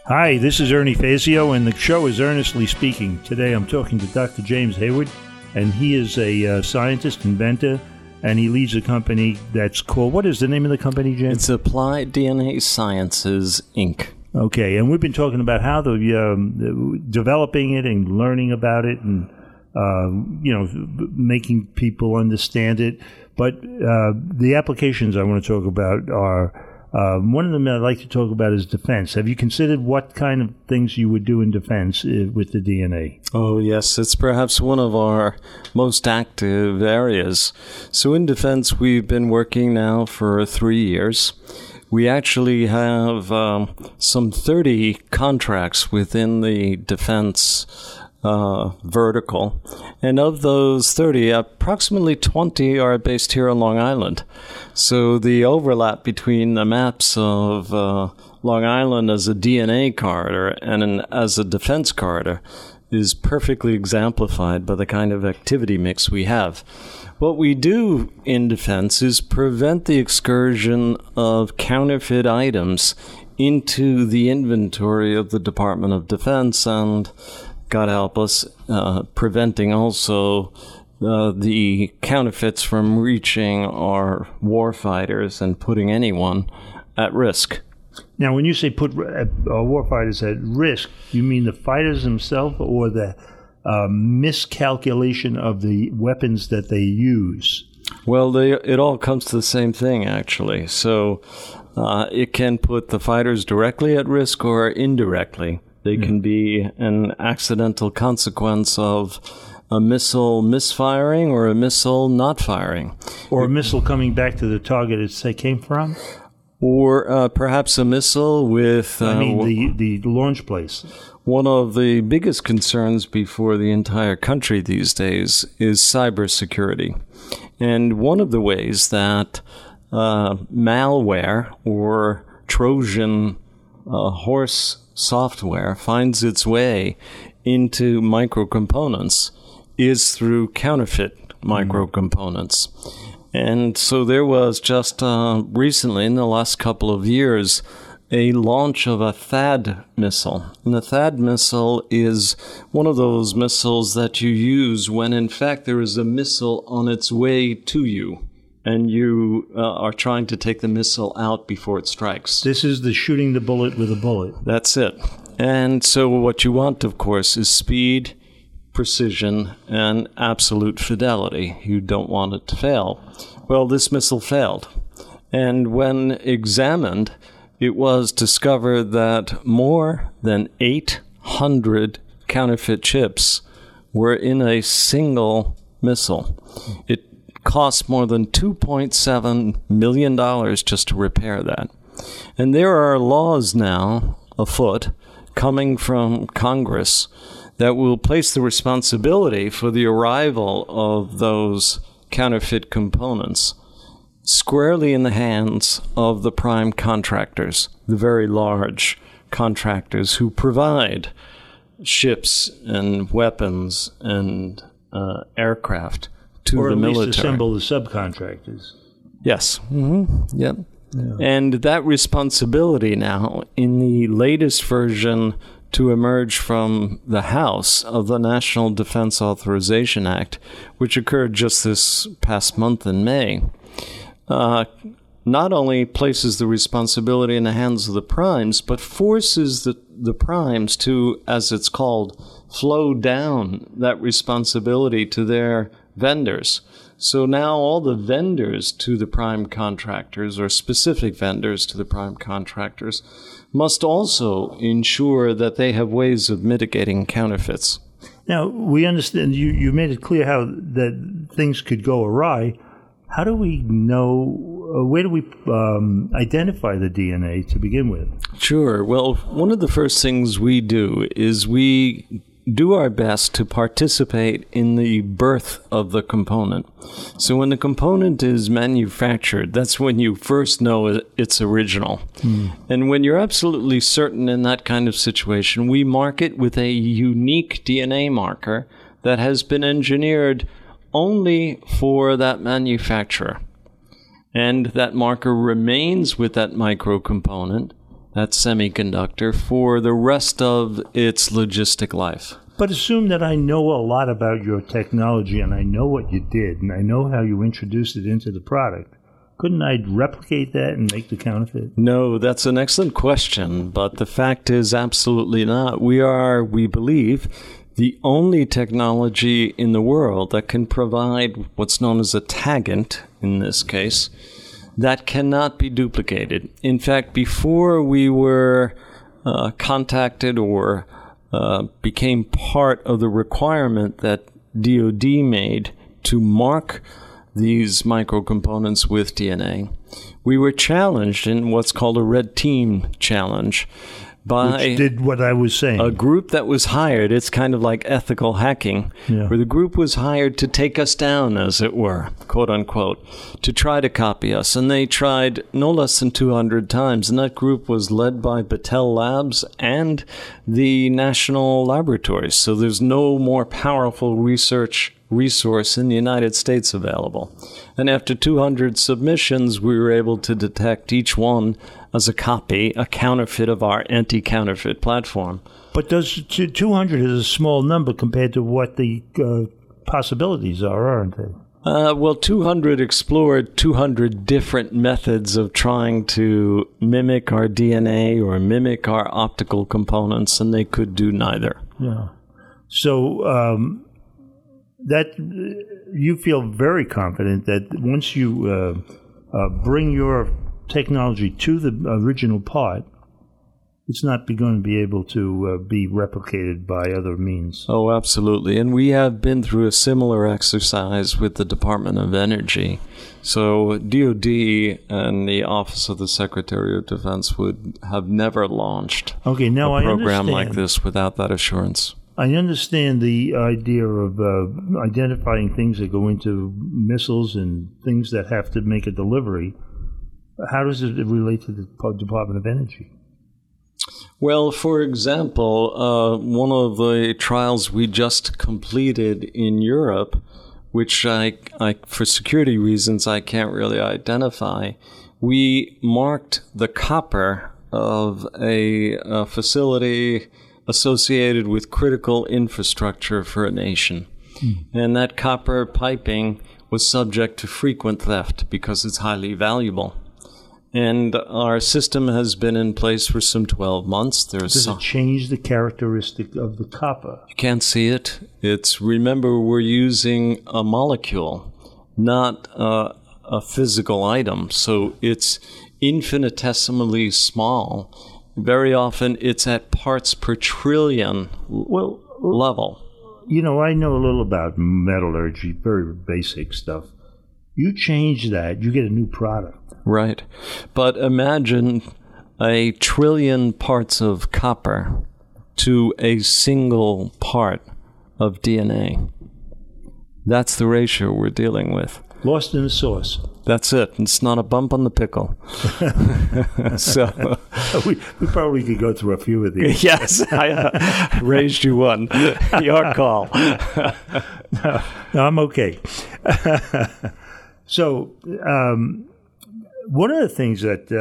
Hi, this is Ernie Fazio, and the show is Earnestly Speaking. Today I'm talking to Dr. James Hayward, and he is a scientist, inventor, and he leads a company that's called, what is the name of the company, James? It's Applied DNA Sciences, Inc. Okay, and we've been talking about how developing it and learning about it and, making people understand it. But the applications I want to talk about are, one of them I'd like to talk about is defense. Have you considered what kind of things you would do in defense with the DNA? Oh, yes. It's perhaps one of our most active areas. So in defense, we've been working now for 3 years. We actually have some 30 contracts within the defense vertical. And of those 30, approximately 20 are based here on Long Island. So the overlap between the maps of Long Island as a DNA corridor and as a defense corridor is perfectly exemplified by the kind of activity mix we have. What we do in defense is prevent the excursion of counterfeit items into the inventory of the Department of Defense and, God help us, preventing also the counterfeits from reaching our warfighters and putting anyone at risk. Now, when you say put warfighters at risk, you mean the fighters themselves or the miscalculation of the weapons that they use? Well, it all comes to the same thing, actually. So it can put the fighters directly at risk or indirectly. They can be an accidental consequence of a missile misfiring or a missile not firing. Or a missile coming back to the target it came from? Or perhaps a missile with... the launch place. One of the biggest concerns before the entire country these days is cybersecurity. And one of the ways that malware or Trojan horse software finds its way into microcomponents is through counterfeit microcomponents. And so there was just recently, in the last couple of years, a launch of a THAAD missile. And the THAAD missile is one of those missiles that you use when, in fact, there is a missile on its way to you, and you are trying to take the missile out before it strikes. This is the shooting the bullet with a bullet. That's it. And so what you want, of course, is speed, precision, and absolute fidelity. You don't want it to fail. Well, this missile failed. And when examined, it was discovered that more than 800 counterfeit chips were in a single missile. It cost more than $2.7 million just to repair that. And there are laws now afoot coming from Congress that will place the responsibility for the arrival of those counterfeit components squarely in the hands of the prime contractors, the very large contractors who provide ships and weapons and aircraft to the military. Or at least assemble the subcontractors. Yes. Mm-hmm. Yep. Yeah. And that responsibility now, in the latest version to emerge from the House of the National Defense Authorization Act, which occurred just this past month in May, not only places the responsibility in the hands of the primes, but forces the primes to, as it's called, flow down that responsibility to their vendors. So now all the vendors to the prime contractors, or specific vendors to the prime contractors, must also ensure that they have ways of mitigating counterfeits. Now, we understand you made it clear how that things could go awry. How do we know, where do we identify the DNA to begin with? Sure. Well, one of the first things we do is we do our best to participate in the birth of the component. So when the component is manufactured, that's when you first know it's original. And when you're absolutely certain in that kind of situation, we mark it with a unique DNA marker that has been engineered only for that manufacturer. And that marker remains with that microcomponent that semiconductor for the rest of its logistic life. But assume that I know a lot about your technology and I know what you did and I know how you introduced it into the product. Couldn't I replicate that and make the counterfeit? No, that's an excellent question, but the fact is absolutely not. We believe, the only technology in the world that can provide what's known as a tagant, in this case, that cannot be duplicated. In fact, before we were contacted or became part of the requirement that DoD made to mark these microcomponents with DNA, we were challenged in what's called a red team challenge by which did what I was saying. A group that was hired. It's kind of like ethical hacking, where the group was hired to take us down, as it were, quote unquote, to try to copy us. And they tried no less than 200 times. And that group was led by Battelle Labs and the national laboratories. So there's no more powerful research resource in the United States available. And after 200 submissions, we were able to detect each one as a copy, a counterfeit of our anti-counterfeit platform. But 200 is a small number compared to what the possibilities are, aren't they? Well, 200 explored 200 different methods of trying to mimic our DNA or mimic our optical components, and they could do neither. Yeah. So that you feel very confident that once you bring your technology to the original part, it's not going to be able to be replicated by other means. Oh, absolutely. And we have been through a similar exercise with the Department of Energy. So DoD and the Office of the Secretary of Defense would have never launched a program like this without that assurance. I understand the idea of identifying things that go into missiles and things that have to make a delivery. How does it relate to the Department of Energy? Well, for example, one of the trials we just completed in Europe, which I for security reasons, I can't really identify, we marked the copper of a facility associated with critical infrastructure for a nation. And that copper piping was subject to frequent theft because it's highly valuable. And our system has been in place for some 12 months. Does it change the characteristic of the copper? You can't see it. Remember, we're using a molecule, not a physical item. So it's infinitesimally small. Very often it's at parts per trillion level. You know, I know a little about metallurgy, very basic stuff. You change that, you get a new product. Right. But imagine 1 trillion parts of copper to a single part of DNA. That's the ratio we're dealing with. Lost in the sauce. That's it. It's not a bump on the pickle. So we probably could go through a few of these. Yes, I raised you one. Your call. No, I'm okay. So one of the things that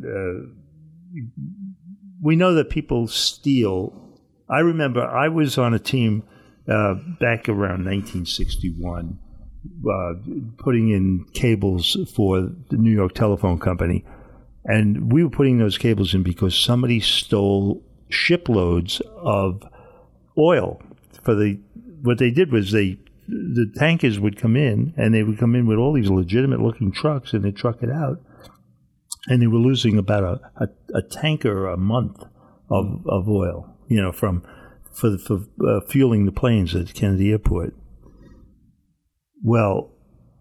we know that people steal. I remember I was on a team back around 1961 putting in cables for the New York Telephone Company. And we were putting those cables in because somebody stole shiploads of oil. What they did was the tankers would come in, and they would come in with all these legitimate-looking trucks, and they'd truck it out. And they were losing about a tanker a month of oil, for fueling the planes at Kennedy Airport. Well,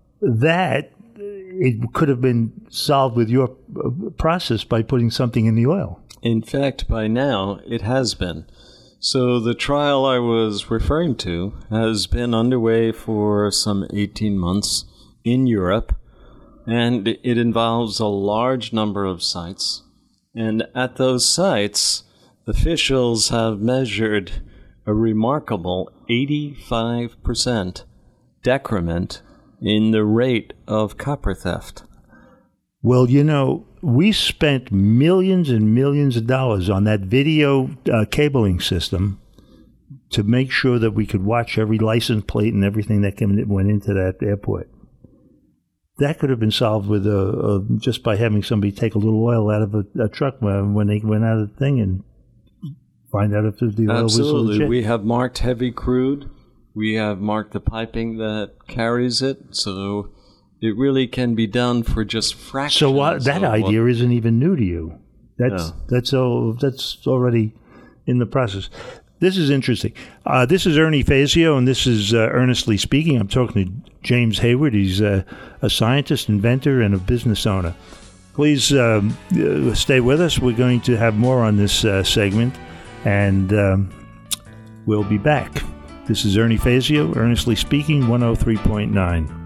it could have been solved with your process by putting something in the oil. In fact, by now, it has been. So the trial I was referring to has been underway for some 18 months in Europe, and it involves a large number of sites. And at those sites, officials have measured a remarkable 85% decrement in the rate of copper theft. Well, we spent millions and millions of dollars on that video cabling system to make sure that we could watch every license plate and everything that went into that airport. That could have been solved with just by having somebody take a little oil out of a truck when they went out of the thing and find out if the oil was legit. We have marked heavy crude. We have marked the piping that carries it. So it really can be done for just fractions. So that idea isn't even new to you. That's already in the process. This is interesting. This is Ernie Fazio, and this is Earnestly Speaking. I'm talking to James Hayward. He's a scientist, inventor, and a business owner. Please stay with us. We're going to have more on this segment, and we'll be back. This is Ernie Fazio, Earnestly Speaking, 103.9.